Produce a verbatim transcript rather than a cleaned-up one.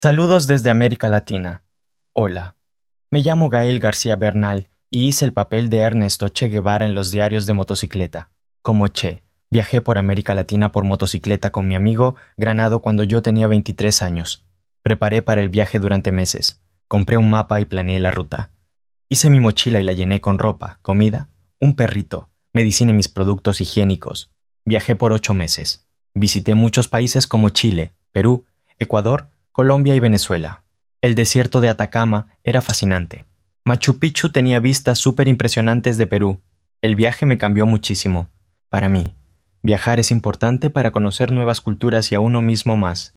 Saludos desde América Latina. Hola, me llamo Gael García Bernal y hice el papel de Ernesto Che Guevara en los diarios de motocicleta. Como Che, viajé por América Latina por motocicleta con mi amigo Granado cuando yo tenía veintitrés años. Preparé para el viaje durante meses. Compré un mapa y planeé la ruta. Hice mi mochila y la llené con ropa, comida, un perrito, medicina y mis productos higiénicos. Viajé por ocho meses. Visité muchos países como Chile, Perú, Ecuador, Colombia y Venezuela. El desierto de Atacama era fascinante. Machu Picchu tenía vistas súper impresionantes de Perú. El viaje me cambió muchísimo. Para mí, viajar es importante para conocer nuevas culturas y a uno mismo más.